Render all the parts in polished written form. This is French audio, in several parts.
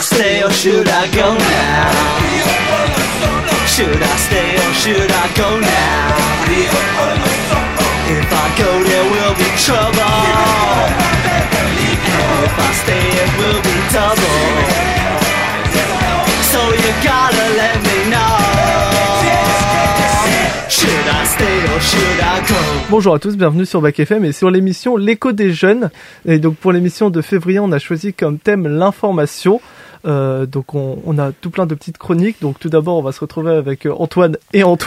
stay or should I go now? Should I stay or should I go now? If I go there will be trouble, and if I stay it will be double. So you gotta let me know. Should I stay or should I go? Bonjour à tous, bienvenue sur Bac FM et sur l'émission L'écho des jeunes. Et donc pour l'émission de février, on a choisi comme thème l'information. Donc on a tout plein de petites chroniques. Donc tout d'abord, on va se retrouver avec Antoine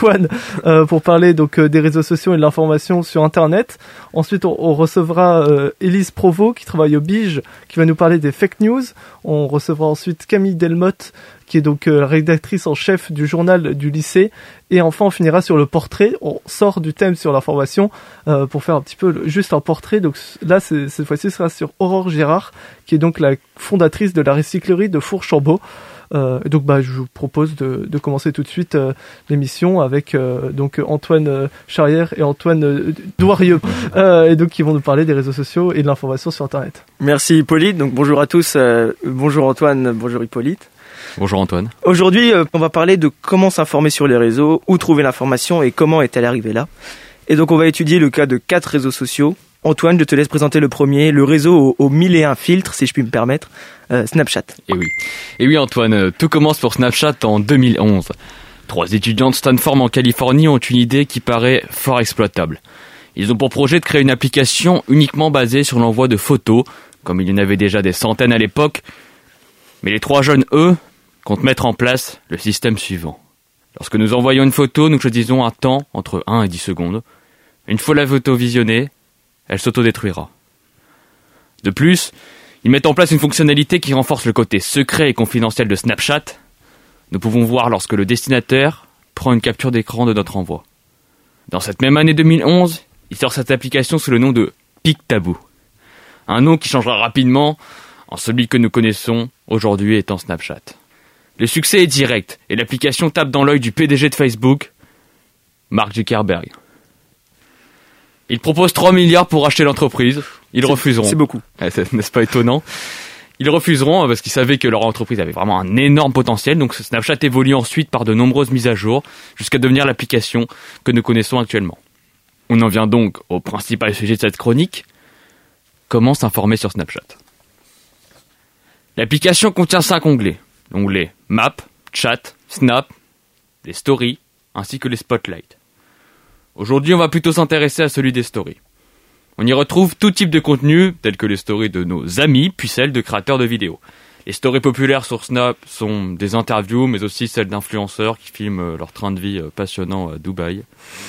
pour parler donc des réseaux sociaux et de l'information sur Internet. Ensuite, on recevra Élise Provost qui travaille au Bige, qui va nous parler des fake news. On recevra ensuite Camille Delmotte, qui est donc la rédactrice en chef du journal du lycée. Et enfin, on finira sur le portrait. On sort du thème sur l'information pour faire un petit peu juste un portrait. Donc là, cette fois-ci, ce sera sur Aurore Girard, qui est donc la fondatrice de la recyclerie de Fourchambault. Donc je vous propose de commencer tout de suite l'émission avec donc Antoine Charrière et Antoine Douarieux, et donc qui vont nous parler des réseaux sociaux et de l'information sur Internet. Merci Hippolyte, donc bonjour à tous, bonjour Antoine, bonjour Hippolyte. Bonjour Antoine. Aujourd'hui, on va parler de comment s'informer sur les réseaux, où trouver l'information et comment est-elle arrivée là. Et donc on va étudier le cas de 4 réseaux sociaux. Antoine, je te laisse présenter le premier, le réseau aux 1001 filtres, si je puis me permettre, Snapchat. Et oui Antoine, tout commence pour Snapchat en 2011. 3 étudiants de Stanford en Californie ont une idée qui paraît fort exploitable. Ils ont pour projet de créer une application uniquement basée sur l'envoi de photos, comme il y en avait déjà des centaines à l'époque. Mais les 3 jeunes, eux, comptent mettre en place le système suivant. Lorsque nous envoyons une photo, nous choisissons un temps entre 1 et 10 secondes. Une fois la photo visionnée, elle s'autodétruira. De plus, ils mettent en place une fonctionnalité qui renforce le côté secret et confidentiel de Snapchat. Nous pouvons voir lorsque le destinataire prend une capture d'écran de notre envoi. Dans cette même année 2011, il sort cette application sous le nom de Pictaboo. Un nom qui changera rapidement en celui que nous connaissons aujourd'hui étant Snapchat. Le succès est direct et l'application tape dans l'œil du PDG de Facebook, Mark Zuckerberg. Il propose 3 milliards pour acheter l'entreprise. Ils refuseront. C'est beaucoup. N'est-ce pas étonnant? Ils refuseront parce qu'ils savaient que leur entreprise avait vraiment un énorme potentiel. Donc Snapchat évolue ensuite par de nombreuses mises à jour jusqu'à devenir l'application que nous connaissons actuellement. On en vient donc au principal sujet de cette chronique. Comment s'informer sur Snapchat? L'application contient 5 onglets. L'onglet Map, Chat, Snap, les Stories, ainsi que les Spotlights. Aujourd'hui, on va plutôt s'intéresser à celui des Stories. On y retrouve tout type de contenu, tels que les stories de nos amis, puis celles de créateurs de vidéos. Les stories populaires sur Snap sont des interviews, mais aussi celles d'influenceurs qui filment leur train de vie passionnant à Dubaï.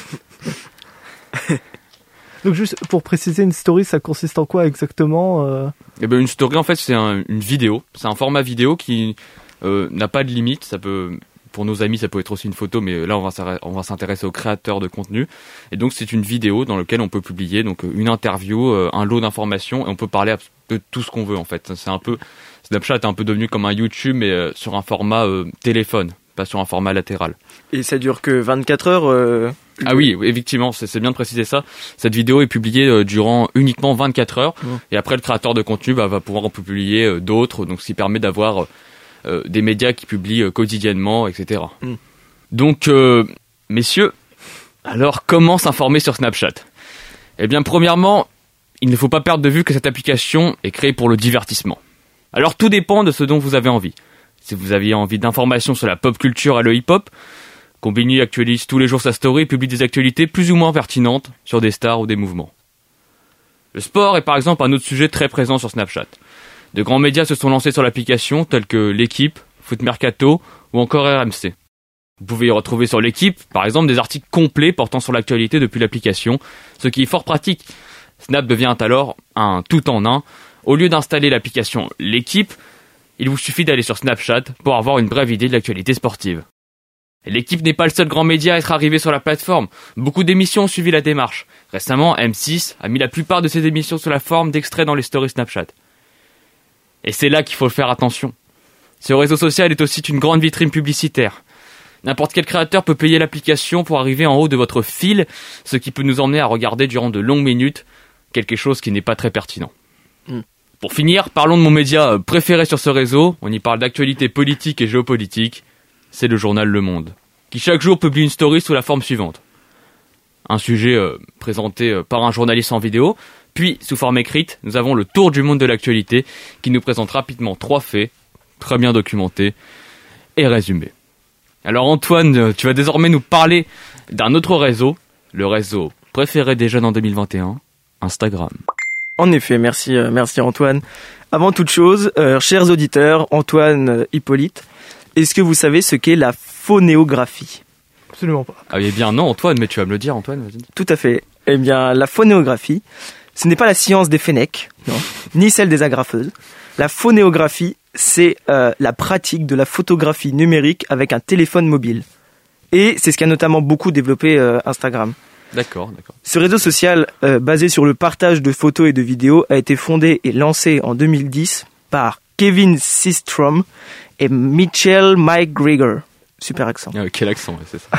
Donc juste pour préciser, une story, ça consiste en quoi exactement Une story, en fait, c'est une vidéo. C'est un format vidéo qui n'a pas de limite. Ça peut, pour nos amis, ça peut être aussi une photo, mais là, on va s'intéresser aux créateurs de contenu. Et donc, c'est une vidéo dans laquelle on peut publier donc une interview, un lot d'informations, et on peut parler de tout ce qu'on veut, en fait. C'est un peu, Snapchat est un peu devenu comme un YouTube, mais sur un format téléphone, pas sur un format latéral. Et ça dure que 24 heures Ah oui, effectivement, c'est bien de préciser ça. Cette vidéo est publiée durant uniquement 24 heures. Et après, le créateur de contenu va pouvoir en publier d'autres, donc ce qui permet d'avoir des médias qui publient quotidiennement, etc. Donc, messieurs, alors comment s'informer sur Snapchat? Eh bien, premièrement, il ne faut pas perdre de vue que cette application est créée pour le divertissement. Alors, tout dépend de ce dont vous avez envie. Si vous aviez envie d'informations sur la pop culture et le hip-hop, Combini actualise tous les jours sa story et publie des actualités plus ou moins pertinentes sur des stars ou des mouvements. Le sport est par exemple un autre sujet très présent sur Snapchat. De grands médias se sont lancés sur l'application tels que L'Équipe, Foot Mercato ou encore RMC. Vous pouvez y retrouver sur L'Équipe, par exemple, des articles complets portant sur l'actualité depuis l'application, ce qui est fort pratique. Snap devient alors un tout en un. Au lieu d'installer l'application L'Équipe, il vous suffit d'aller sur Snapchat pour avoir une brève idée de l'actualité sportive. Et L'Équipe n'est pas le seul grand média à être arrivé sur la plateforme. Beaucoup d'émissions ont suivi la démarche. Récemment, M6 a mis la plupart de ses émissions sous la forme d'extraits dans les stories Snapchat. Et c'est là qu'il faut faire attention. Ce réseau social est aussi une grande vitrine publicitaire. N'importe quel créateur peut payer l'application pour arriver en haut de votre fil, ce qui peut nous emmener à regarder durant de longues minutes quelque chose qui n'est pas très pertinent. Pour finir, parlons de mon média préféré sur ce réseau. On y parle d'actualité politique et géopolitique. C'est le journal Le Monde, qui chaque jour publie une story sous la forme suivante. Un sujet présenté par un journaliste en vidéo, puis sous forme écrite, nous avons le tour du monde de l'actualité qui nous présente rapidement 3 faits, très bien documentés et résumés. Alors Antoine, tu vas désormais nous parler d'un autre réseau, le réseau préféré des jeunes en 2021, Instagram. En effet, merci Antoine. Avant toute chose, chers auditeurs, Antoine, Hippolyte, est-ce que vous savez ce qu'est la phonéographie ? Absolument pas. Ah eh bien non Antoine, mais tu vas me le dire Antoine, vas-y. Tout à fait. Eh bien, la phonéographie, ce n'est pas la science des fennecs, non, ni celle des agrafeuses. La phonéographie, c'est la pratique de la photographie numérique avec un téléphone mobile. Et c'est ce qui a notamment beaucoup développé Instagram. D'accord. Ce réseau social, basé sur le partage de photos et de vidéos, a été fondé et lancé en 2010 par Kevin Systrom et Mitchell McGregor. Super accent. Ah, quel accent, ouais, c'est ça.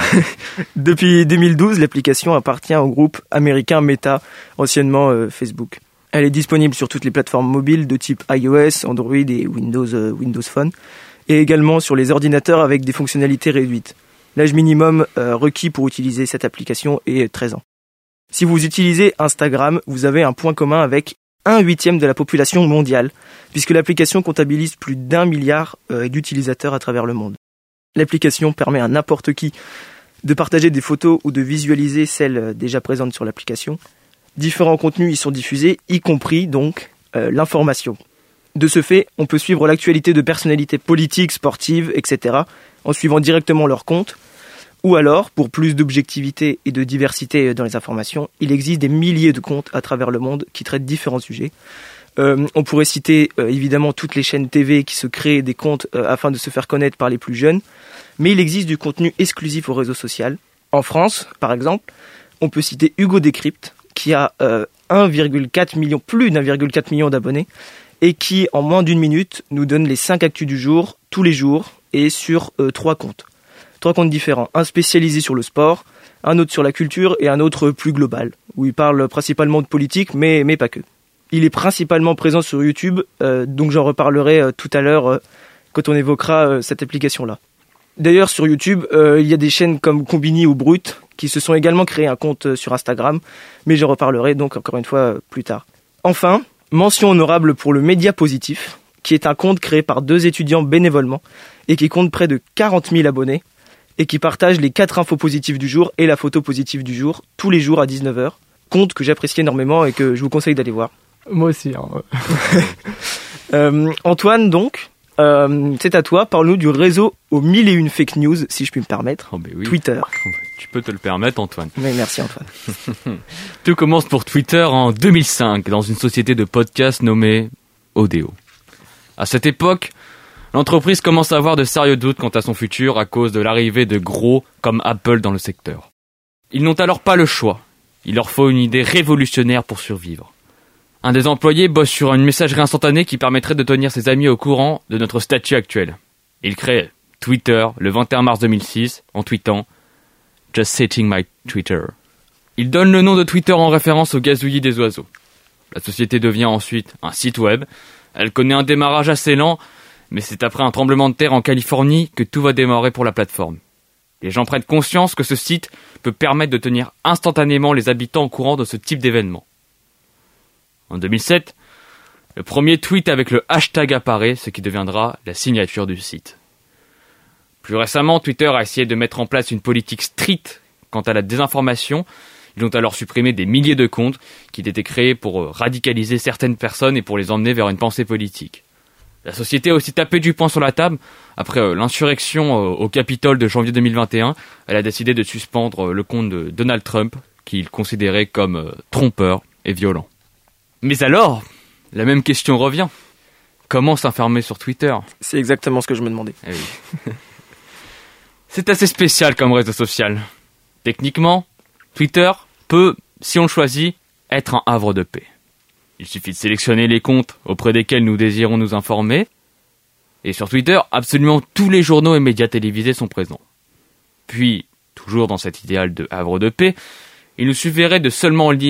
Depuis 2012, l'application appartient au groupe américain Meta, anciennement Facebook. Elle est disponible sur toutes les plateformes mobiles de type iOS, Android et Windows Phone, et également sur les ordinateurs avec des fonctionnalités réduites. L'âge minimum requis pour utiliser cette application est 13 ans. Si vous utilisez Instagram, vous avez un point commun avec 1/8 de la population mondiale, puisque l'application comptabilise plus d'1 milliard d'utilisateurs à travers le monde. L'application permet à n'importe qui de partager des photos ou de visualiser celles déjà présentes sur l'application. Différents contenus y sont diffusés, y compris donc l'information. De ce fait, on peut suivre l'actualité de personnalités politiques, sportives, etc. en suivant directement leur compte. Ou alors, pour plus d'objectivité et de diversité dans les informations, il existe des milliers de comptes à travers le monde qui traitent différents sujets. On pourrait citer évidemment toutes les chaînes TV qui se créent des comptes afin de se faire connaître par les plus jeunes, mais il existe du contenu exclusif au réseau social. En France, par exemple, on peut citer Hugo Décrypte, qui a plus d'1,4 million d'abonnés, et qui, en moins d'1 minute, nous donne les 5 actus du jour, tous les jours, et sur 3 comptes. 3 comptes différents, un spécialisé sur le sport, un autre sur la culture, et un autre plus global, où il parle principalement de politique, mais pas que. Il est principalement présent sur YouTube, donc j'en reparlerai tout à l'heure quand on évoquera cette application-là. D'ailleurs, sur YouTube, il y a des chaînes comme Combini ou Brut qui se sont également créés un compte sur Instagram, mais j'en reparlerai donc encore une fois plus tard. Enfin, mention honorable pour le Média Positif, qui est un compte créé par 2 étudiants bénévolement et qui compte près de 40 000 abonnés et qui partage les 4 infos positives du jour et la photo positive du jour tous les jours à 19h. Compte que j'apprécie énormément et que je vous conseille d'aller voir. Moi aussi. Antoine, donc, c'est à toi. Parle-nous du réseau aux 1001 fake news, si je puis me permettre. Oh, ben oui. Twitter. Oh, ben, tu peux te le permettre, Antoine. Mais merci, Antoine. Tout commence pour Twitter en 2005, dans une société de podcast nommée Odeo. À cette époque, l'entreprise commence à avoir de sérieux doutes quant à son futur à cause de l'arrivée de gros comme Apple dans le secteur. Ils n'ont alors pas le choix. Il leur faut une idée révolutionnaire pour survivre. Un des employés bosse sur une messagerie instantanée qui permettrait de tenir ses amis au courant de notre statut actuel. Il crée Twitter le 21 mars 2006 en tweetant « Just setting my Twitter ». Il donne le nom de Twitter en référence au gazouillis des oiseaux. La société devient ensuite un site web. Elle connaît un démarrage assez lent, mais c'est après un tremblement de terre en Californie que tout va démarrer pour la plateforme. Les gens prennent conscience que ce site peut permettre de tenir instantanément les habitants au courant de ce type d'événement. En 2007, le premier tweet avec le hashtag apparaît, ce qui deviendra la signature du site. Plus récemment, Twitter a essayé de mettre en place une politique stricte quant à la désinformation. Ils ont alors supprimé des milliers de comptes qui étaient créés pour radicaliser certaines personnes et pour les emmener vers une pensée politique. La société a aussi tapé du poing sur la table. Après l'insurrection au Capitole de janvier 2021, elle a décidé de suspendre le compte de Donald Trump, qu'il considérait comme trompeur et violent. Mais alors, la même question revient. Comment s'informer sur Twitter ? C'est exactement ce que je me demandais. Eh oui. C'est assez spécial comme réseau social. Techniquement, Twitter peut, si on le choisit, être un havre de paix. Il suffit de sélectionner les comptes auprès desquels nous désirons nous informer. Et sur Twitter, absolument tous les journaux et médias télévisés sont présents. Puis, toujours dans cet idéal de havre de paix, il nous suffirait de seulement lire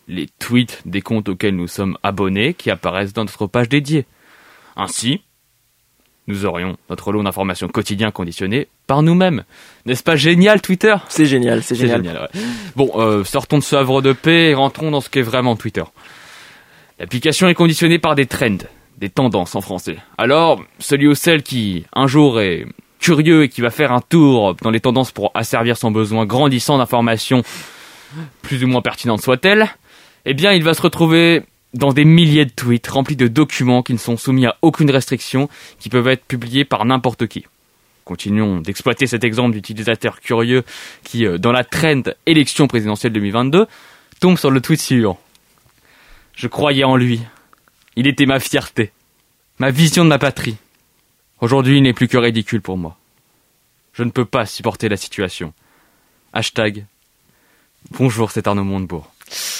les tweets des comptes auxquels nous sommes abonnés qui apparaissent dans notre page dédiée. Ainsi, nous aurions notre lot d'informations quotidien conditionné par nous-mêmes. N'est-ce pas génial, Twitter ? C'est génial. Ouais. Bon, sortons de ce havre de paix et rentrons dans ce qu'est vraiment Twitter. L'application est conditionnée par des trends, des tendances en français. Alors, celui ou celle qui, un jour, est curieux et qui va faire un tour dans les tendances pour asservir son besoin grandissant d'informations, plus ou moins pertinentes soient-elles, eh bien, il va se retrouver dans des milliers de tweets remplis de documents qui ne sont soumis à aucune restriction, qui peuvent être publiés par n'importe qui. Continuons d'exploiter cet exemple d'utilisateur curieux qui, dans la trend élection présidentielle 2022, tombe sur le tweet suivant. Je croyais en lui. Il était ma fierté, ma vision de ma patrie. Aujourd'hui, il n'est plus que ridicule pour moi. Je ne peux pas supporter la situation. Hashtag. Bonjour, c'est Arnaud Montebourg.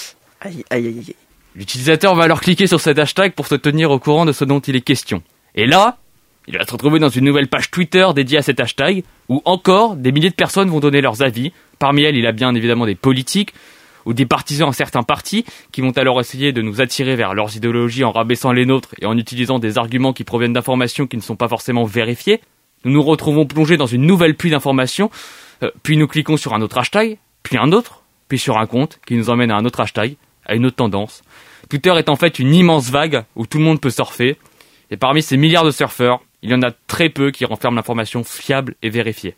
Aïe. L'utilisateur va alors cliquer sur cet hashtag pour se tenir au courant de ce dont il est question. Et là, il va se retrouver dans une nouvelle page Twitter dédiée à cet hashtag, où encore des milliers de personnes vont donner leurs avis. Parmi elles, il y a bien évidemment des politiques, ou des partisans à certains partis, qui vont alors essayer de nous attirer vers leurs idéologies en rabaissant les nôtres et en utilisant des arguments qui proviennent d'informations qui ne sont pas forcément vérifiées. Nous nous retrouvons plongés dans une nouvelle pluie d'informations, puis nous cliquons sur un autre hashtag, puis un autre, puis sur un compte qui nous emmène à un autre hashtag, à une autre tendance. Twitter est en fait une immense vague où tout le monde peut surfer, et parmi ces milliards de surfeurs, il y en a très peu qui renferment l'information fiable et vérifiée.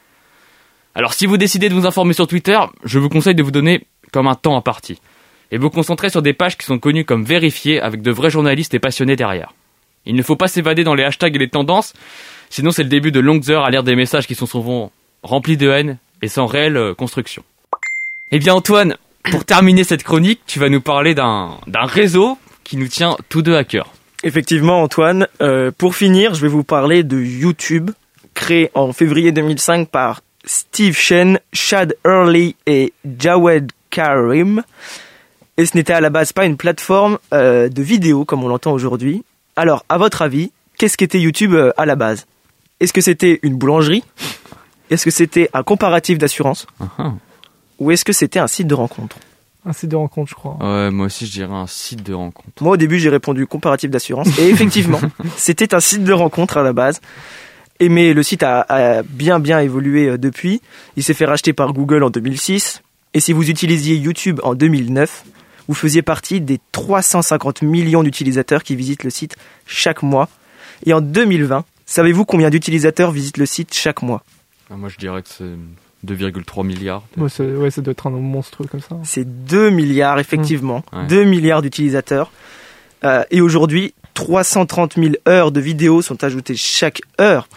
Alors si vous décidez de vous informer sur Twitter, je vous conseille de vous donner comme un temps imparti, et vous concentrer sur des pages qui sont connues comme vérifiées avec de vrais journalistes et passionnés derrière. Il ne faut pas s'évader dans les hashtags et les tendances, sinon c'est le début de longues heures à lire des messages qui sont souvent remplis de haine et sans réelle construction. Eh bien Antoine, pour terminer cette chronique, tu vas nous parler d'un réseau qui nous tient tous deux à cœur. Effectivement, Antoine. Pour finir, je vais vous parler de YouTube, créé en février 2005 par Steve Chen, Chad Hurley et Jawed Karim. Et ce n'était à la base pas une plateforme de vidéo comme on l'entend aujourd'hui. Alors, à votre avis, qu'est-ce qu'était YouTube à la base ? Est-ce que c'était une boulangerie ? Est-ce que c'était un comparatif d'assurance ? Ou est-ce que c'était un site de rencontre ? Un site de rencontre, je crois. Ouais, moi aussi je dirais un site de rencontre. Moi au début j'ai répondu comparatif d'assurance et effectivement c'était un site de rencontre à la base. Mais le site a bien évolué depuis. Il s'est fait racheter par Google en 2006 et si vous utilisiez YouTube en 2009, vous faisiez partie des 350 millions d'utilisateurs qui visitent le site chaque mois. Et en 2020, savez-vous combien d'utilisateurs visitent le site chaque mois ? Moi je dirais que c'est 2,3 milliards. Ouais, ça doit être un nombre monstrueux comme ça. C'est 2 milliards, effectivement. Ouais. 2 milliards d'utilisateurs. Et aujourd'hui, 330 000 heures de vidéos sont ajoutées chaque heure.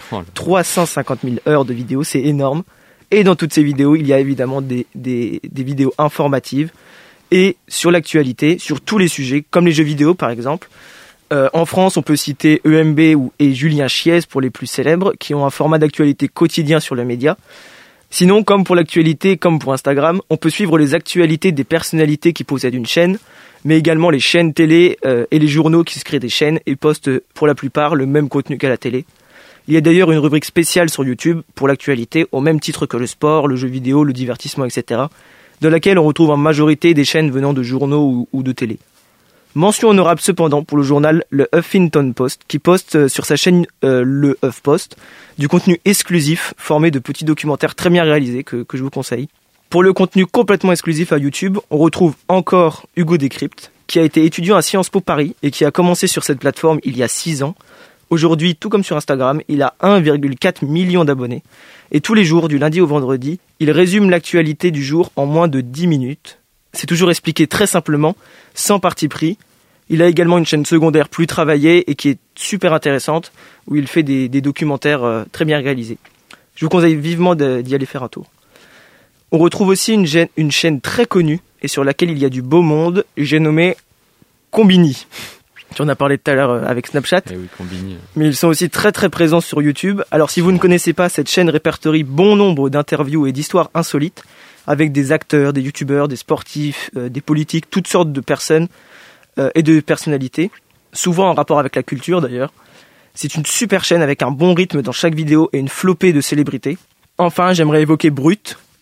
350 000 heures de vidéos, c'est énorme. Et dans toutes ces vidéos, il y a évidemment des vidéos informatives. Et sur l'actualité, sur tous les sujets, comme les jeux vidéo par exemple. En France, on peut citer EMB et Julien Chiez pour les plus célèbres, qui ont un format d'actualité quotidien sur le média. Sinon, comme pour l'actualité, comme pour Instagram, on peut suivre les actualités des personnalités qui possèdent une chaîne, mais également les chaînes télé et les journaux qui se créent des chaînes et postent pour la plupart le même contenu qu'à la télé. Il y a d'ailleurs une rubrique spéciale sur YouTube pour l'actualité, au même titre que le sport, le jeu vidéo, le divertissement, etc., dans laquelle on retrouve en majorité des chaînes venant de journaux ou de télé. Mention honorable cependant pour le journal le Huffington Post qui poste sur sa chaîne le HuffPost du contenu exclusif formé de petits documentaires très bien réalisés que je vous conseille. Pour le contenu complètement exclusif à YouTube, on retrouve encore Hugo Décrypte qui a été étudiant à Sciences Po Paris et qui a commencé sur cette plateforme il y a 6 ans. Aujourd'hui, tout comme sur Instagram, il a 1,4 million d'abonnés et tous les jours, du lundi au vendredi, il résume l'actualité du jour en moins de 10 minutes. C'est toujours expliqué très simplement, sans parti pris. Il a également une chaîne secondaire plus travaillée et qui est super intéressante, où il fait des documentaires très bien réalisés. Je vous conseille vivement d'y aller faire un tour. On retrouve aussi une chaîne très connue et sur laquelle il y a du beau monde, j'ai nommé Combini. Tu en as parlé tout à l'heure avec Snapchat. Eh oui, Combini. Mais ils sont aussi très très présents sur YouTube. Alors si vous ne connaissez pas, cette chaîne répertorie bon nombre d'interviews et d'histoires insolites, avec des acteurs, des youtubeurs, des sportifs, des politiques, toutes sortes de personnes et de personnalités, souvent en rapport avec la culture d'ailleurs. C'est une super chaîne avec un bon rythme dans chaque vidéo et une flopée de célébrités. Enfin, j'aimerais évoquer Brut,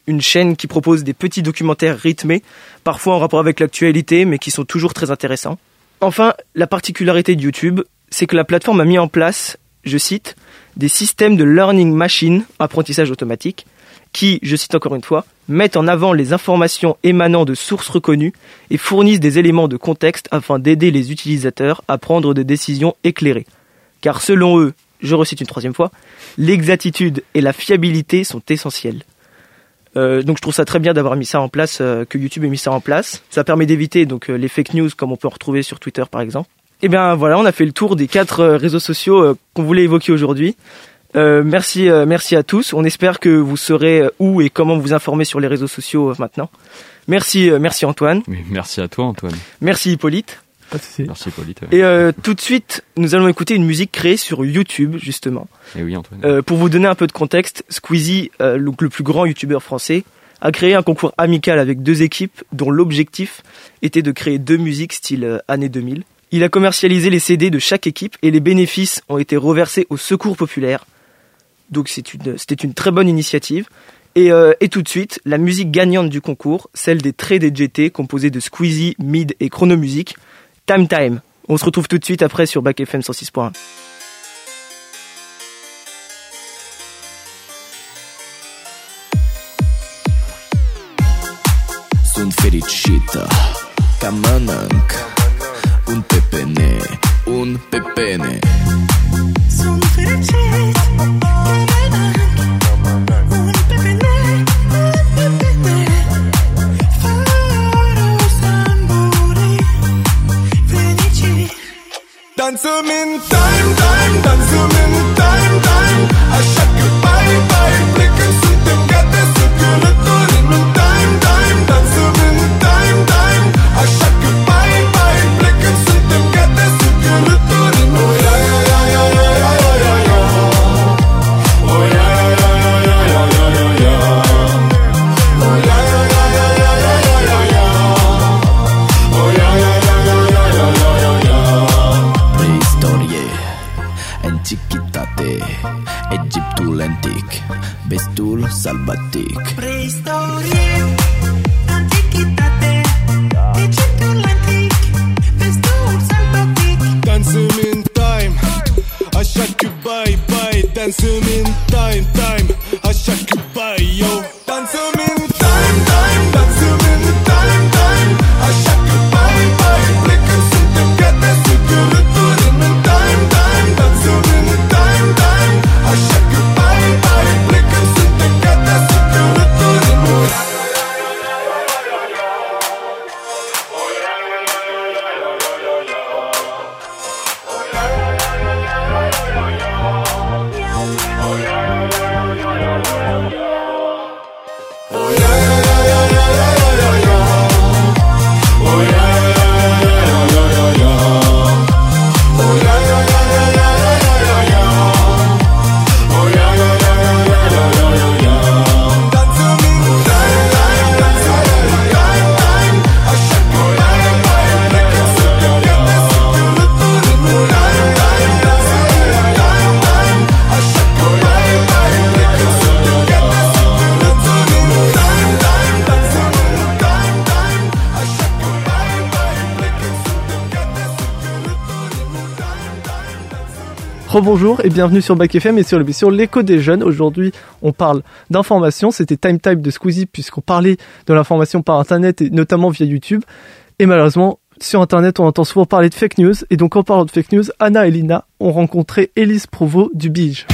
une chaîne qui propose des petits documentaires rythmés, parfois en rapport avec l'actualité, mais qui sont toujours très intéressants. Enfin, la particularité de YouTube, c'est que la plateforme a mis en place, je cite, des systèmes de learning machine, apprentissage automatique, qui, je cite encore une fois, mettent en avant les informations émanant de sources reconnues et fournissent des éléments de contexte afin d'aider les utilisateurs à prendre des décisions éclairées. Car selon eux, je recite une troisième fois, l'exactitude et la fiabilité sont essentielles. Donc je trouve ça très bien d'avoir mis ça en place, que YouTube ait mis ça en place. Ça permet d'éviter donc les fake news comme on peut en retrouver sur Twitter par exemple. Et bien voilà, on a fait le tour des 4 réseaux sociaux qu'on voulait évoquer aujourd'hui. Merci à tous. On espère que vous saurez où et comment vous informer sur les réseaux sociaux maintenant. Merci Antoine. Oui, merci à toi Antoine. Merci Hippolyte. Pas de souci. Merci Hippolyte. Et tout de suite, nous allons écouter une musique créée sur YouTube justement. Et oui Antoine. Pour vous donner un peu de contexte, Squeezie, le plus grand youtubeur français, a créé un concours amical avec 2 équipes dont l'objectif était de créer 2 musiques style années 2000. Il a commercialisé les CD de chaque équipe et les bénéfices ont été reversés au Secours populaire. Donc c'était une très bonne initiative. Et tout de suite, la musique gagnante du concours, celle des traits des GT composés de Squeezie, Mid et Chrono Music, Time Time. On se retrouve tout de suite après sur Back FM 106.1. Sunt fericită ca mănânc un pepene, un pepene. Sunt fericit că mănânc un pepene, un pepene. Fără să muri fericit. Dansăm in time, time, dansăm in time, time. Așa că bye, bye, plecăm, suntem gata să călătorim în time, time. Dansăm in time, time. Așa că bye, bye, plecăm, suntem gata să călătorim. Oh, ya, ya, ya, ya, ya, ya, ya, ya. Oh, ya, ya, ya, ya, ya, ya, ya, ya. Oh, ya, ya, ya, ya, ya, ya, ya, ya. Oh, ya, ya, ya, ya, ya, ya, ya, ya. Preistorie, antichitate, Egiptul antic, vestul sălbatic. Preistorie, antichitate, Egiptul antic, vestul sălbatic. Dansăm in time, așa că bye, bye. Dansăm in time, time, așa că bye, yo. Dansăm in time, time, dansăm in time, time. Așa că bye, bye. Plecăm, suntem gata să călătorim în time, time. Dansăm in time, time. Așa că bye, bye. Plecăm, suntem gata să călătorim. Rebonjour et bienvenue sur Back FM et sur l'émission L'écho des jeunes. Aujourd'hui, on parle d'information. C'était Time Type de Squeezie puisqu'on parlait de l'information par Internet et notamment via YouTube. Et malheureusement, sur Internet, on entend souvent parler de fake news. Et donc, en parlant de fake news, Anna et Lina ont rencontré Élise Provost du Bige.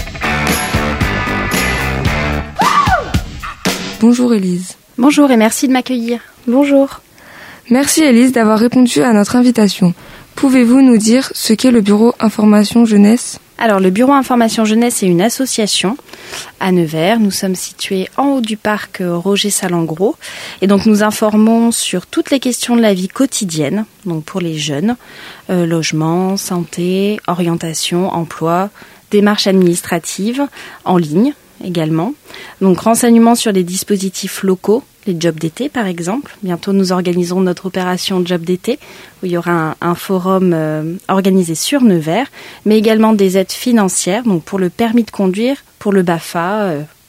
Bonjour Élise. Bonjour et merci de m'accueillir. Bonjour. Merci Élise d'avoir répondu à notre invitation. Pouvez-vous nous dire ce qu'est le Bureau Information Jeunesse ? Alors, le Bureau Information Jeunesse est une association à Nevers. Nous sommes situés en haut du parc Roger Salengro. Et donc, nous informons sur toutes les questions de la vie quotidienne, donc pour les jeunes, logement, santé, orientation, emploi, démarches administratives, en ligne également. Donc, renseignements sur les dispositifs locaux, les jobs d'été par exemple. Bientôt, nous organiserons notre opération Job d'été où il y aura un forum organisé sur Nevers, mais également des aides financières, donc pour le permis de conduire, pour le BAFA,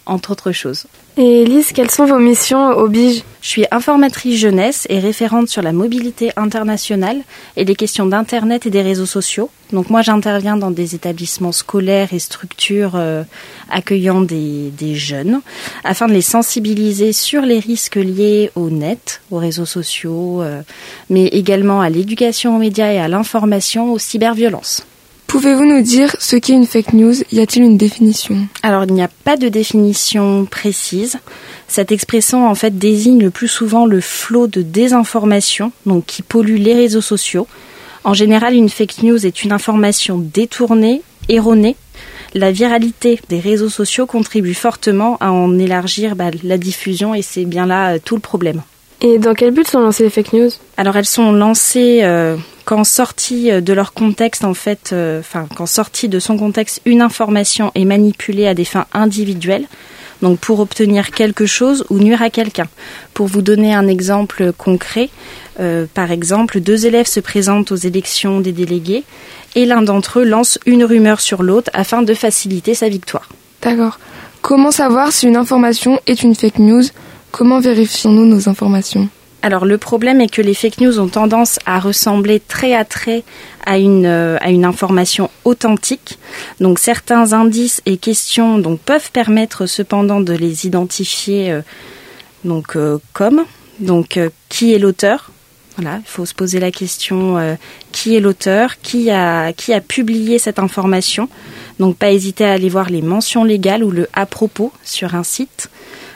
entre autres choses. Et Elise, quelles sont vos missions au BIGE ? Je suis informatrice jeunesse et référente sur la mobilité internationale et les questions d'Internet et des réseaux sociaux. Donc moi, j'interviens dans des établissements scolaires et structures accueillant des jeunes afin de les sensibiliser sur les risques liés au net, aux réseaux sociaux, mais également à l'éducation aux médias et à l'information, aux cyberviolences. Pouvez-vous nous dire ce qu'est une fake news ? Y a-t-il une définition ? Alors, il n'y a pas de définition précise. Cette expression, en fait, désigne le plus souvent le flot de désinformation, donc qui pollue les réseaux sociaux. En général, une fake news est une information détournée, erronée. La viralité des réseaux sociaux contribue fortement à en élargir la diffusion et c'est bien là tout le problème. Et dans quel but sont lancées les fake news ? Alors, elles sont lancées quand sortie de leur contexte, en fait, quand sortie de son contexte, une information est manipulée à des fins individuelles, donc pour obtenir quelque chose ou nuire à quelqu'un. Pour vous donner un exemple concret, par exemple, 2 élèves se présentent aux élections des délégués et l'un d'entre eux lance une rumeur sur l'autre afin de faciliter sa victoire. D'accord. Comment savoir si une information est une fake news ? Comment vérifions-nous nos informations ? Alors le problème est que les fake news ont tendance à ressembler trait à trait à une information authentique. Donc certains indices et questions peuvent permettre cependant de les identifier comme. Donc qui est l'auteur ? Voilà, il faut se poser la question qui est l'auteur, qui a publié cette information. Donc pas hésiter à aller voir les mentions légales ou le à propos sur un site.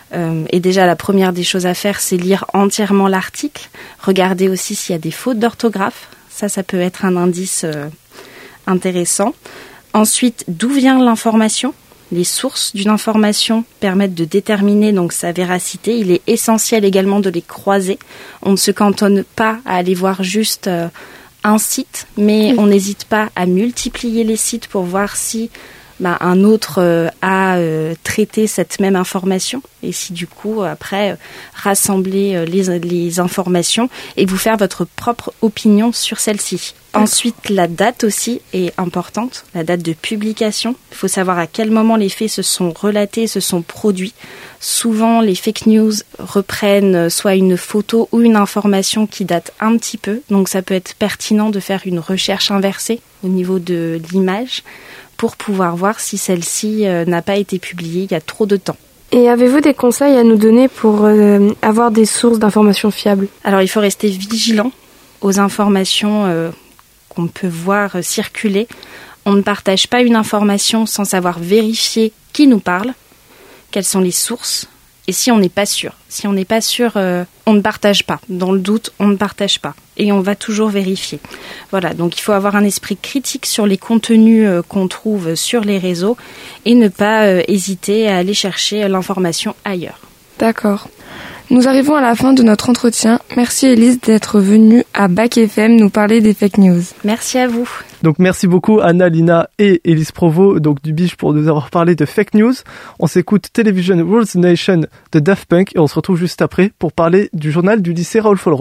Et déjà, la première des choses à faire, c'est lire entièrement l'article. Regardez aussi s'il y a des fautes d'orthographe. Ça peut être un indice intéressant. Ensuite, d'où vient l'information ? Les sources d'une information permettent de déterminer donc sa véracité. Il est essentiel également de les croiser. On ne se cantonne pas à aller voir juste un site, mais on n'hésite pas à multiplier les sites pour voir si un autre a traité cette même information et si du coup après rassembler les informations et vous faire votre propre opinion sur celle-ci. Ensuite, la date aussi est importante, la date de publication. Il faut savoir à quel moment les faits se sont relatés, se sont produits. Souvent, les fake news reprennent soit une photo ou une information qui date un petit peu. Donc ça peut être pertinent de faire une recherche inversée au niveau de l'image pour pouvoir voir si celle-ci n'a pas été publiée il y a trop de temps. Et avez-vous des conseils à nous donner pour avoir des sources d'informations fiables ? Alors il faut rester vigilant aux informations qu'on peut voir circuler. On ne partage pas une information sans savoir vérifier qui nous parle, quelles sont les sources, et si on n'est pas sûr. Si on n'est pas sûr, on ne partage pas. Dans le doute, on ne partage pas. Et on va toujours vérifier. Voilà, donc il faut avoir un esprit critique sur les contenus qu'on trouve sur les réseaux et ne pas hésiter à aller chercher l'information ailleurs. D'accord. Nous arrivons à la fin de notre entretien. Merci Elise d'être venue à Bac FM nous parler des fake news. Merci à vous. Donc merci beaucoup Anna, Lina et Elise Provost donc du BIGE pour nous avoir parlé de fake news. On s'écoute Television Rules the Nation de Daft Punk et on se retrouve juste après pour parler du journal du lycée Raoul Follereau.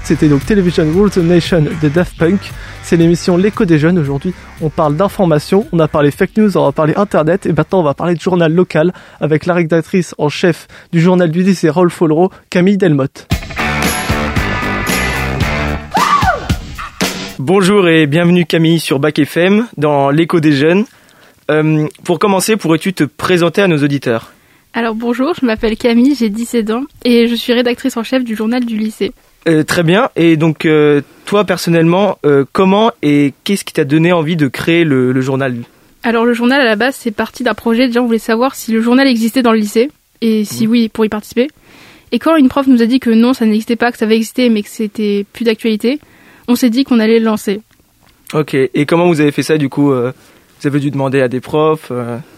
C'était donc Television Rules the Nation de Daft Punk. C'est l'émission L'écho des jeunes. Aujourd'hui, on parle d'information, on a parlé fake news, on va parler internet et maintenant on va parler de journal local avec la rédactrice en chef du journal du lycée Raoul Follereau, Camille Delmotte. Bonjour et bienvenue Camille sur Bac FM dans l'écho des jeunes. Pour commencer, pourrais-tu te présenter à nos auditeurs ? Alors bonjour, je m'appelle Camille, j'ai 17 ans et je suis rédactrice en chef du journal du lycée. Très bien, et donc toi personnellement, comment et qu'est-ce qui t'a donné envie de créer le journal ? Alors le journal à la base c'est parti d'un projet, déjà on voulait savoir si le journal existait dans le lycée et si oui pour y participer. Et quand une prof nous a dit que non ça n'existait pas, que ça avait existé mais que c'était plus d'actualité, on s'est dit qu'on allait le lancer. Ok, et comment vous avez fait ça du coup Vous avez dû demander à des profs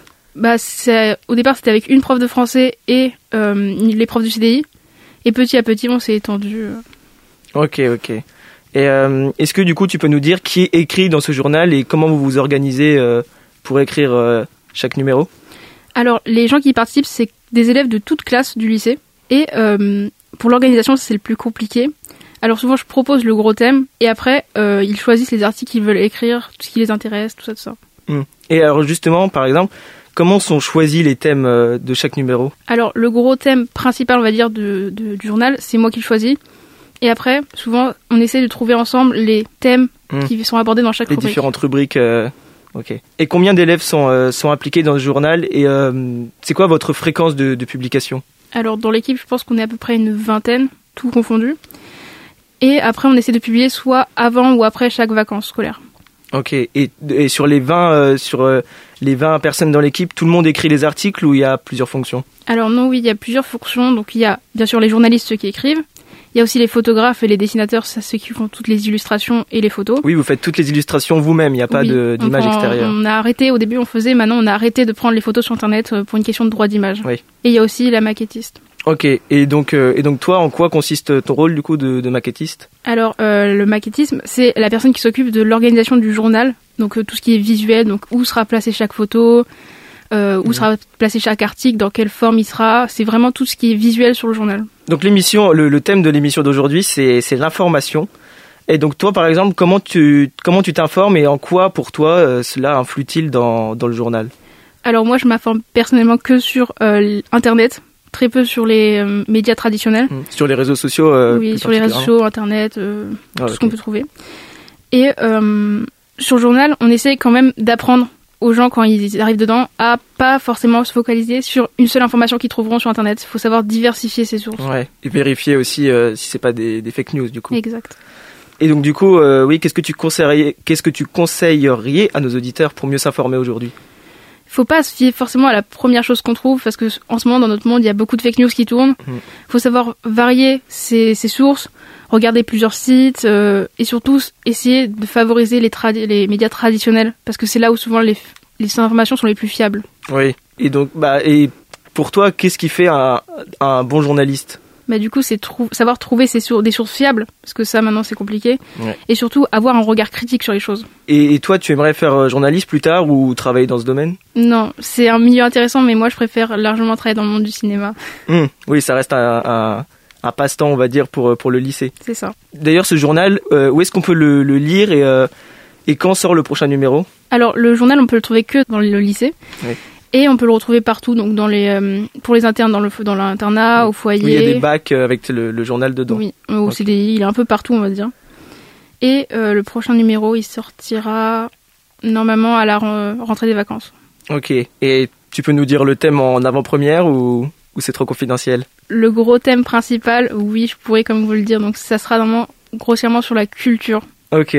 Au départ c'était avec une prof de français et les profs du CDI et petit à petit on s'est étendu. Ok. Et est-ce que du coup tu peux nous dire qui écrit dans ce journal et comment vous vous organisez pour écrire chaque numéro ? Alors les gens qui y participent c'est des élèves de toute classe du lycée et pour l'organisation c'est le plus compliqué. Alors souvent je propose le gros thème et après ils choisissent les articles qu'ils veulent écrire, tout ce qui les intéresse, tout ça. Et alors justement par exemple, comment sont choisis les thèmes de chaque numéro ? Alors le gros thème principal on va dire du journal c'est moi qui le choisis. Et après, souvent, on essaie de trouver ensemble les thèmes qui sont abordés dans chaque rubrique. Les différentes rubriques. Ok. Et combien d'élèves sont impliqués dans ce journal et c'est quoi votre fréquence de publication ? Alors, dans l'équipe, je pense qu'on est à peu près une vingtaine, tout confondu. Et après, on essaie de publier soit avant ou après chaque vacances scolaires. Ok. Et sur les 20 personnes dans l'équipe, tout le monde écrit les articles ou il y a plusieurs fonctions ? Alors non, oui, il y a plusieurs fonctions. Donc il y a bien sûr les journalistes, ceux qui écrivent. Il y a aussi les photographes et les dessinateurs, c'est ceux qui font toutes les illustrations et les photos. Oui, vous faites toutes les illustrations vous-même, il n'y a pas d'image extérieure. On a arrêté, au début on faisait, maintenant on a arrêté de prendre les photos sur internet pour une question de droit d'image. Oui. Et il y a aussi la maquettiste. Ok, et donc toi, en quoi consiste ton rôle du coup de maquettiste ? Alors le maquettisme, c'est la personne qui s'occupe de l'organisation du journal, donc tout ce qui est visuel, donc où sera placée chaque photo, où sera placé chaque article, dans quelle forme il sera, c'est vraiment tout ce qui est visuel sur le journal. Donc l'émission, le thème de l'émission d'aujourd'hui, c'est l'information. Et donc toi, par exemple, comment tu t'informes et en quoi, pour toi, cela influe-t-il dans le journal ? Alors moi, je m'informe personnellement que sur Internet, très peu sur les médias traditionnels. Sur les réseaux sociaux oui, sur les réseaux sociaux, Internet, tout ce qu'on peut trouver. Et sur le journal, on essaie quand même d'apprendre aux gens quand ils arrivent dedans à pas forcément se focaliser sur une seule information qu'ils trouveront sur Internet. Il faut savoir diversifier ses sources. Ouais, et vérifier aussi si c'est pas des fake news du coup. Exact. Et donc du coup, oui, qu'est-ce que tu conseillerais à nos auditeurs pour mieux s'informer aujourd'hui ? Il faut pas se fier forcément à la première chose qu'on trouve parce que en ce moment dans notre monde il y a beaucoup de fake news qui tournent. Il faut savoir varier ses sources, regarder plusieurs sites et surtout essayer de favoriser les médias traditionnels parce que c'est là où souvent les informations sont les plus fiables. Oui. Et donc et pour toi qu'est-ce qui fait un bon journaliste ? Du coup, c'est savoir trouver des sources fiables, parce que ça, maintenant, c'est compliqué. Ouais. Et surtout, avoir un regard critique sur les choses. Et toi, tu aimerais faire journaliste plus tard ou travailler dans ce domaine ? Non, c'est un milieu intéressant, mais moi, je préfère largement travailler dans le monde du cinéma. Oui, ça reste un passe-temps, on va dire, pour le lycée. C'est ça. D'ailleurs, ce journal, où est-ce qu'on peut le lire et quand sort le prochain numéro ? Alors, le journal, on peut le trouver que dans le lycée. Oui. Et on peut le retrouver partout, donc pour les internes dans l'internat, au foyer. Oui, il y a des bacs avec le journal dedans. Oui, au CDI, il est un peu partout, on va dire. Et le prochain numéro, il sortira normalement à la rentrée des vacances. Ok, et tu peux nous dire le thème en avant-première ou c'est trop confidentiel ? Le gros thème principal, oui, je pourrais comme vous le dire, donc ça sera vraiment grossièrement sur la culture. Ok.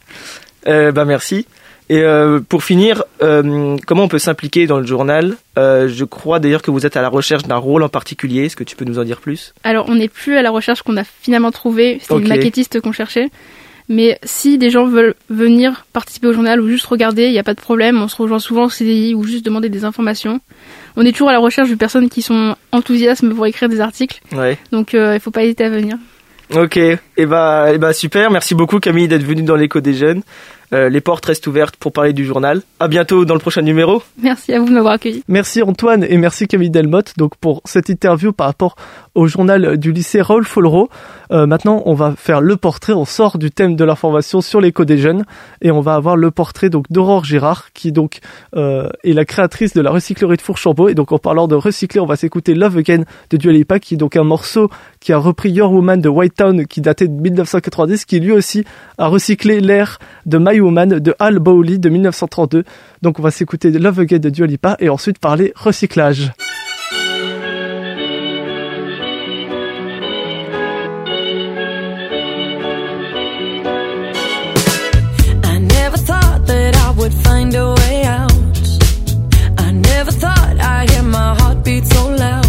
Merci. Et pour finir, comment on peut s'impliquer dans le journal ? Je crois d'ailleurs que vous êtes à la recherche d'un rôle en particulier. Est-ce que tu peux nous en dire plus ? Alors, on n'est plus à la recherche qu'on a finalement trouvé. C'était une maquettiste qu'on cherchait. Mais si des gens veulent venir participer au journal ou juste regarder, il n'y a pas de problème. On se rejoint souvent au CDI ou juste demander des informations. On est toujours à la recherche de personnes qui sont enthousiastes pour écrire des articles. Ouais. Donc, il ne faut pas hésiter à venir. Ok, et super, merci beaucoup Camille d'être venue dans l'écho des jeunes. Les portes restent ouvertes pour parler du journal. À bientôt dans le prochain numéro. Merci à vous de m'avoir accueilli. Merci Antoine et merci Camille Delmotte donc pour cette interview par rapport au journal du lycée Raoul Follereau. Maintenant, on va faire le portrait. On sort du thème de l'information sur l'écho des jeunes et on va avoir le portrait donc d'Aurore Girard qui donc est la créatrice de la recyclerie de Fourchambault. Et donc en parlant de recycler, on va s'écouter Love Again de Dua Lipa qui est donc un morceau qui a repris Your Woman de White Town qui datait de 1990, qui lui aussi a recyclé l'air de My Woman de Al Bowley de 1932. Donc on va s'écouter Love Again de Dua Lipa et ensuite parler recyclage. I never thought that I would find a way out. I never thought I'd hear my heartbeat so loud.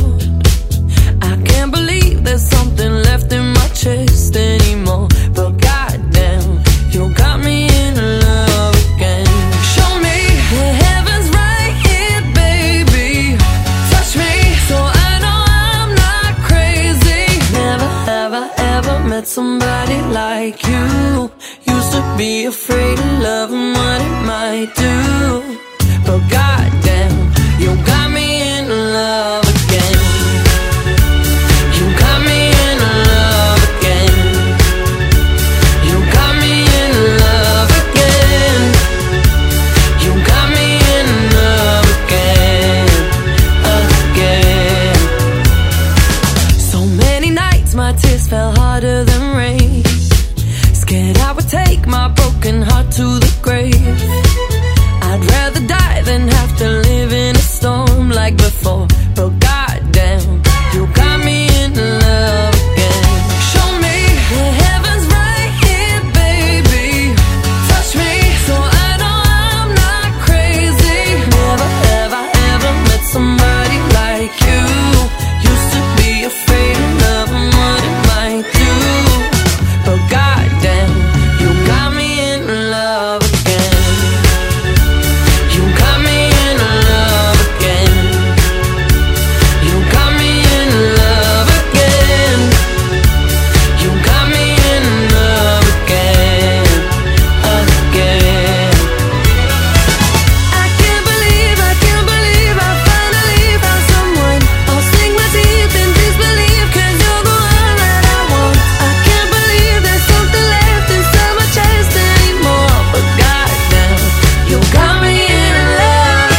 I can't believe there's something left in my chest anymore. But goddamn, you got me in love again. Show me the heavens right here, baby. Touch me so I know I'm not crazy. Never have I ever met somebody like you. Used to be afraid of love and what it might do. But goddamn, you got me in love again. You got me in love again. You got me in love again. You got me in love again, again. So many nights my tears fell harder than rain. Scared I would take my broken heart to the grave. I'd rather die than have to live in a storm like before. But goddamn, you got me in love again. Show me the heavens right here, baby. Touch me so I know I'm not crazy. Never have I ever met somebody like you. Used to be afraid of love and what it might do. But goddamn, you got me in love again. You got me in love again. You got me in love again. You got me in love again, again. I can't believe I finally found someone. I'll sink my teeth in disbelief 'cause you're the one that I want. I can't believe there's something left inside my chest anymore. But goddamn, you got me in love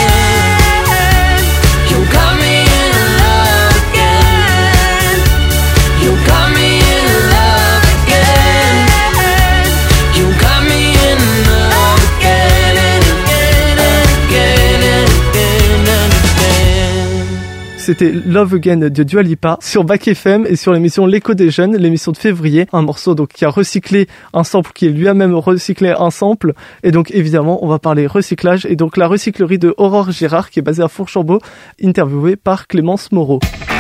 again. You got me in love again. You got me in love again. You got me in love again and again and again and again and again. C'était Love Again de Dua Lipa sur Bac FM et sur l'émission L'écho des jeunes, l'émission de février, un morceau donc qui a recyclé un sample, qui est lui-même recyclé un sample, et donc évidemment on va parler recyclage et donc la recyclerie de Aurore Girard qui est basée à Fourchambault, interviewée par Clémence Moreau.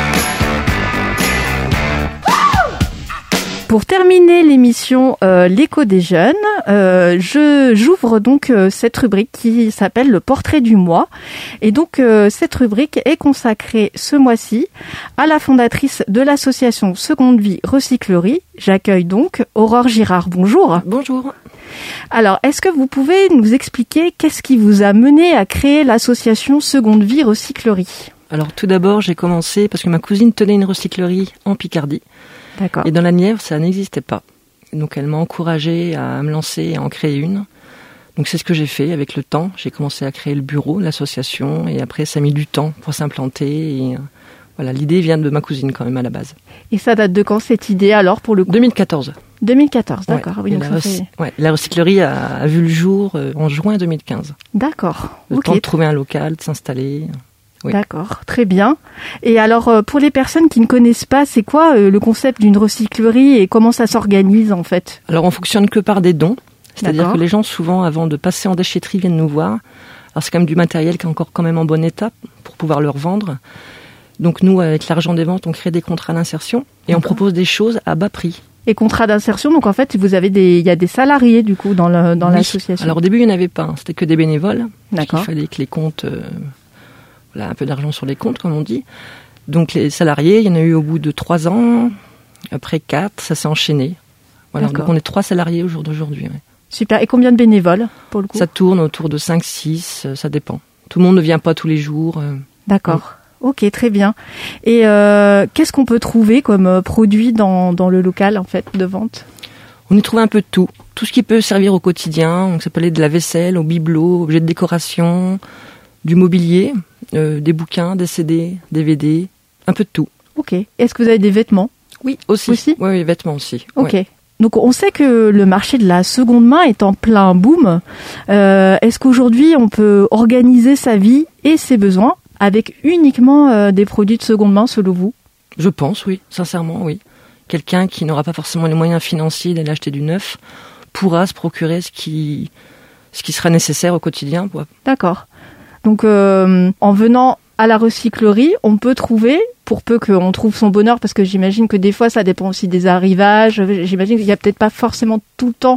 Pour terminer l'émission L'écho des jeunes, j'ouvre donc cette rubrique qui s'appelle le portrait du mois. Et donc cette rubrique est consacrée ce mois-ci à la fondatrice de l'association Seconde Vie Recyclerie. J'accueille donc Aurore Girard. Bonjour. Bonjour. Alors, est-ce que vous pouvez nous expliquer qu'est-ce qui vous a mené à créer l'association Seconde Vie Recyclerie ? Alors tout d'abord, j'ai commencé parce que ma cousine tenait une recyclerie en Picardie. D'accord. Et dans la Nièvre, ça n'existait pas. Donc elle m'a encouragée à me lancer et à en créer une. Donc c'est ce que j'ai fait avec le temps. J'ai commencé à créer le bureau, l'association, et après ça a mis du temps pour s'implanter. Et voilà, l'idée vient de ma cousine quand même à la base. Et ça date de quand cette idée alors pour le coup ? 2014. 2014, d'accord. Ouais. Oui, donc la recyclerie a vu le jour en juin 2015. D'accord. Le temps de trouver un local, de s'installer. Oui. D'accord, très bien. Et alors, pour les personnes qui ne connaissent pas, c'est quoi le concept d'une recyclerie et comment ça s'organise en fait ? Alors, on fonctionne que par des dons. C'est-à-dire D'accord. que les gens, souvent, avant de passer en déchetterie, viennent nous voir. Alors, c'est quand même du matériel qui est encore quand même en bonne état pour pouvoir le revendre. Donc, nous, avec l'argent des ventes, on crée des contrats d'insertion et on propose des choses à bas prix. Et contrat d'insertion, donc en fait, vous avez il y a des salariés du coup dans l'association. Alors, au début, il n'y en avait pas. C'était que des bénévoles. D'accord. Il fallait que les comptes... Voilà, un peu d'argent sur les comptes, comme on dit. Donc les salariés, il y en a eu au bout de 3 ans, après 4, ça s'est enchaîné. Voilà, donc on est 3 salariés au jour d'aujourd'hui. Ouais. Super. Et combien de bénévoles pour le coup? Ça tourne autour de 5-6, ça dépend. Tout le monde ne vient pas tous les jours. D'accord. Ok, très bien. Et qu'est-ce qu'on peut trouver comme produit dans le local en fait de vente? On y trouve un peu de tout. Tout ce qui peut servir au quotidien. Donc ça peut aller de la vaisselle, au bibelot, objets de décoration, du mobilier, des bouquins, des CD, DVD, un peu de tout. Ok. Est-ce que vous avez des vêtements? Oui, aussi. Oui, vêtements aussi. Ok. Ouais. Donc on sait que le marché de la seconde main est en plein boom. Est-ce qu'aujourd'hui on peut organiser sa vie et ses besoins avec uniquement des produits de seconde main selon vous? Je pense, oui. Sincèrement, oui. Quelqu'un qui n'aura pas forcément les moyens financiers d'aller acheter du neuf pourra se procurer ce qui sera nécessaire au quotidien. D'accord. Donc en venant à la recyclerie, on peut trouver, pour peu qu'on trouve son bonheur, parce que j'imagine que des fois ça dépend aussi des arrivages, j'imagine qu'il n'y a peut-être pas forcément tout le temps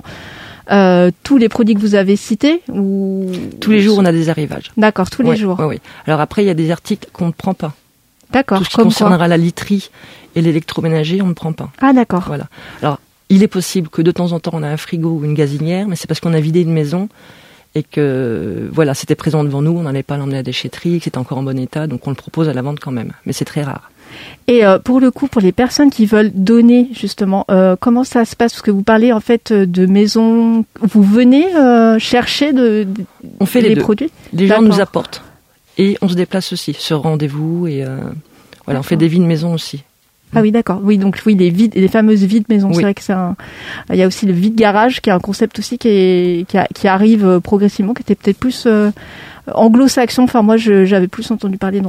tous les produits que vous avez cités ou... Tous les jours on a des arrivages. D'accord, tous les jours. Oui. Alors après il y a des articles qu'on ne prend pas. D'accord. Tout ce qui concernera la literie et l'électroménager, on ne prend pas. Ah d'accord. Voilà. Alors il est possible que de temps en temps on a un frigo ou une gazinière, mais c'est parce qu'on a vidé une maison et que voilà, c'était présent devant nous, on n'allait pas l'emmener à la déchetterie, que c'était encore en bon état, donc on le propose à la vente quand même, mais c'est très rare. Et pour le coup, pour les personnes qui veulent donner justement, comment ça se passe? Parce que vous parlez en fait de maisons, vous venez chercher on fait les deux. Produits. Les gens nous apportent et on se déplace aussi sur rendez-vous et voilà, on fait des vides maison aussi. Ah oui, d'accord. Oui, donc oui, les fameuses vides maisons. Oui. C'est vrai que il y a aussi le vide garage, qui est un concept aussi qui arrive progressivement, qui était peut-être plus anglo-saxon. Enfin, moi, j'avais plus entendu parler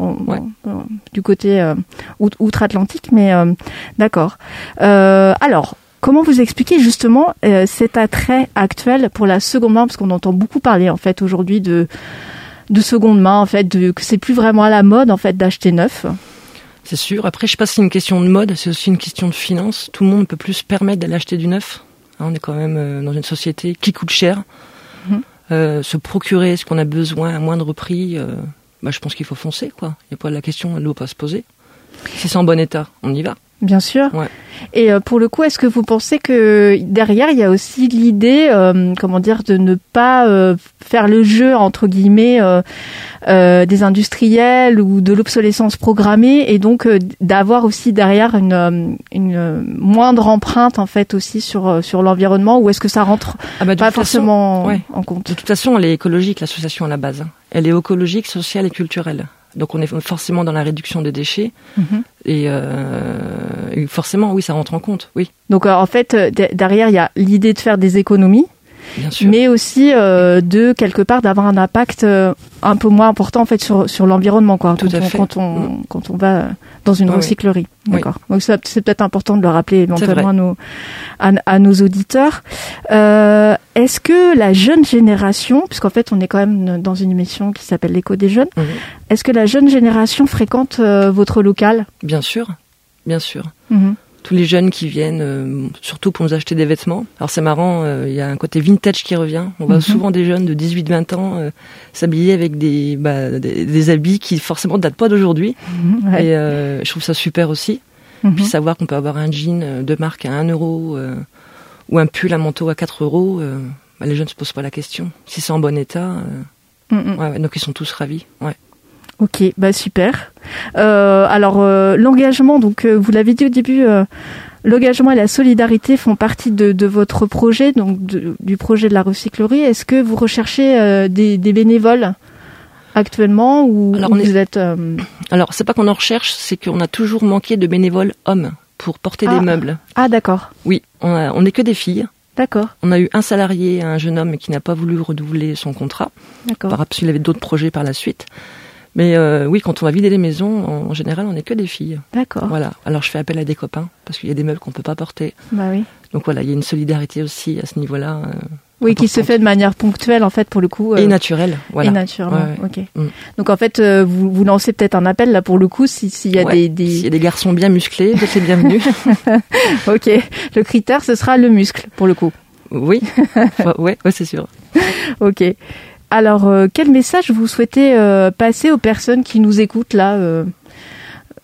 du côté outre-Atlantique, mais d'accord. Alors, comment vous expliquez justement cet attrait actuel pour la seconde main, parce qu'on entend beaucoup parler en fait aujourd'hui de seconde main, en fait, que c'est plus vraiment à la mode en fait d'acheter neuf. C'est sûr. Après, je sais pas si c'est une question de mode, c'est aussi une question de finance. Tout le monde ne peut plus se permettre d'aller acheter du neuf. On est quand même dans une société qui coûte cher. Se procurer ce qu'on a besoin à moindre prix, je pense qu'il faut foncer, quoi. Il n'y a pas la question, elle ne doit pas se poser. Si c'est en bon état, on y va. Bien sûr. Ouais. Et pour le coup, est-ce que vous pensez que derrière, il y a aussi l'idée, de ne pas faire le jeu, entre guillemets, des industriels ou de l'obsolescence programmée, et donc d'avoir aussi derrière une moindre empreinte, en fait, aussi sur l'environnement, ou est-ce que ça rentre pas forcément en compte? De toute façon, elle est écologique, l'association à la base. Elle est écologique, sociale et culturelle. Donc on est forcément dans la réduction des déchets et forcément oui, ça rentre en compte, oui. Donc en fait derrière il y a l'idée de faire des économies, bien sûr, mais aussi de quelque part d'avoir un impact un peu moins important en fait sur l'environnement, quoi. Quand on va dans une recyclerie. D'accord. Oui. Donc c'est peut-être important de le rappeler éventuellement à nos auditeurs. Est-ce que la jeune génération, puisqu'en fait on est quand même dans une émission qui s'appelle l'Écho des jeunes, est-ce que la jeune génération fréquente votre local? Bien sûr. Tous les jeunes qui viennent, surtout pour nous acheter des vêtements. Alors c'est marrant, il y a un côté vintage qui revient. On voit souvent des jeunes de 18-20 ans s'habiller avec des habits qui forcément ne datent pas d'aujourd'hui. Ouais. Et je trouve ça super aussi. Puis savoir qu'on peut avoir un jean de marque à 1 euro ou un pull, un manteau à 4 euros, les jeunes ne se posent pas la question. Si c'est en bon état, donc ils sont tous ravis. Ouais. Ok, super. Alors l'engagement, donc vous l'avez dit au début, l'engagement et la solidarité font partie de votre projet, donc du projet de la recyclerie. Est-ce que vous recherchez des bénévoles actuellement ou vous êtes Alors c'est pas qu'on en recherche, c'est qu'on a toujours manqué de bénévoles hommes pour porter des meubles. Ah d'accord. Oui, on n'est que des filles. D'accord. On a eu un salarié, un jeune homme qui n'a pas voulu renouveler son contrat. D'accord. Parce qu'il avait d'autres projets par la suite. Mais oui, quand on va vider les maisons, en général, on n'est que des filles. D'accord. Voilà. Alors je fais appel à des copains, parce qu'il y a des meubles qu'on ne peut pas porter. Bah oui. Donc voilà, il y a une solidarité aussi à ce niveau-là. Oui, qui se fait de manière ponctuelle, en fait, pour le coup. Et naturelle, voilà. Et naturellement, ok. Donc en fait, vous lancez peut-être un appel, là, pour le coup, s'il y a S'il y a des garçons bien musclés, vous êtes les bienvenus. Ok. Le critère, ce sera le muscle, pour le coup. Oui. Ouais, c'est sûr. Ok. Alors, quel message vous souhaitez passer aux personnes qui nous écoutent là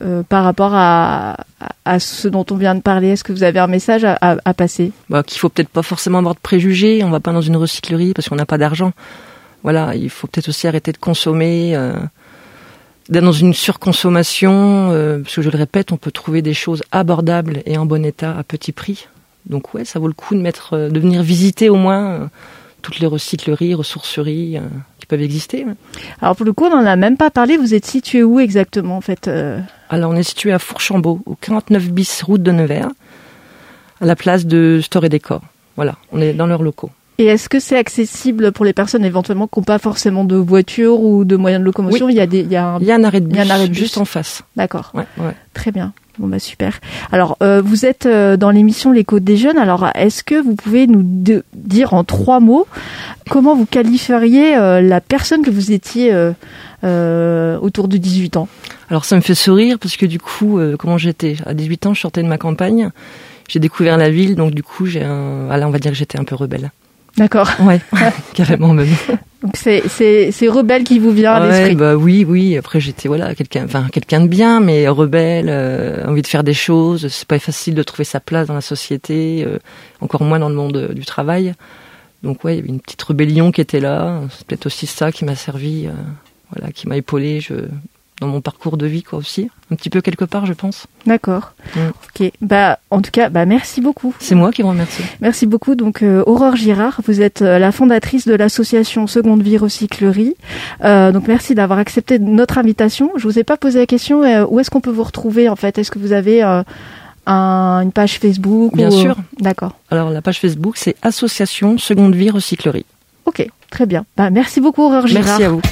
par rapport à ce dont on vient de parler? Est-ce que vous avez un message à passer? Qu'il faut peut-être pas forcément avoir de préjugés. On va pas dans une recyclerie parce qu'on n'a pas d'argent. Voilà, il faut peut-être aussi arrêter de consommer, d'être dans une surconsommation, parce que je le répète, on peut trouver des choses abordables et en bon état à petit prix. Donc ouais, ça vaut le coup de venir visiter au moins toutes les recycleries, ressourceries qui peuvent exister. Alors pour le coup, on n'en a même pas parlé. Vous êtes situé où exactement en fait? Alors on est situé à Fourchambault, au 49 bis route de Nevers, à la place de Store et Décor. Voilà, on est dans leurs locaux. Et est-ce que c'est accessible pour les personnes éventuellement qui n'ont pas forcément de voiture ou de moyens de locomotion? Oui. Il y a un arrêt de bus juste en face. D'accord. Ouais. Très bien. Bon super. Alors vous êtes dans l'émission L'écho des jeunes. Alors est-ce que vous pouvez nous dire en 3 mots comment vous qualifieriez la personne que vous étiez autour de 18 ans? Alors ça me fait sourire parce que du coup, comment j'étais à 18 ans, je sortais de ma campagne, j'ai découvert la ville, donc du coup on va dire que j'étais un peu rebelle. D'accord. Ouais, carrément même. Donc c'est rebelle qui vous vient à l'esprit. Oui. Après j'étais quelqu'un de bien, mais rebelle, envie de faire des choses. C'est pas facile de trouver sa place dans la société, encore moins dans le monde du travail. Donc ouais, il y avait une petite rébellion qui était là. C'est peut-être aussi ça qui m'a servi, qui m'a épaulé dans mon parcours de vie aussi, un petit peu quelque part, je pense. D'accord. Ok. En tout cas, merci beaucoup. C'est moi qui vous remercie. Merci beaucoup. Donc Aurore Girard, vous êtes la fondatrice de l'association Seconde Vie Recyclerie. Donc merci d'avoir accepté notre invitation. Je vous ai pas posé la question. Où est-ce qu'on peut vous retrouver en fait? Est-ce que vous avez une page Facebook? Bien sûr. D'accord. Alors la page Facebook, c'est Association Seconde Vie Recyclerie. Ok, très bien. Merci beaucoup Aurore Girard. Merci à vous.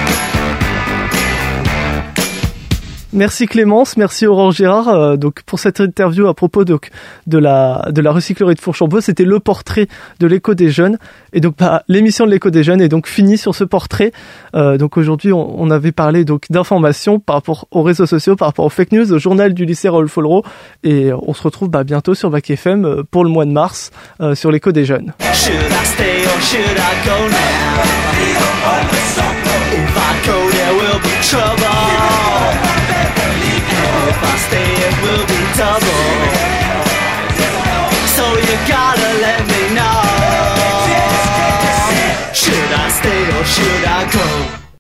Merci Clémence, merci Aurore Girard. Donc pour cette interview à propos de la recyclerie de Fourchambault, c'était le portrait de l'écho des jeunes. Et donc l'émission de l'écho des jeunes est donc finie sur ce portrait. Donc aujourd'hui on avait parlé donc d'informations par rapport aux réseaux sociaux, par rapport aux fake news, au journal du lycée Raoul-Follereau. Et on se retrouve bientôt sur Bac FM pour le mois de mars sur l'écho des jeunes. Should I stay or should I go now? If I go there will be trouble.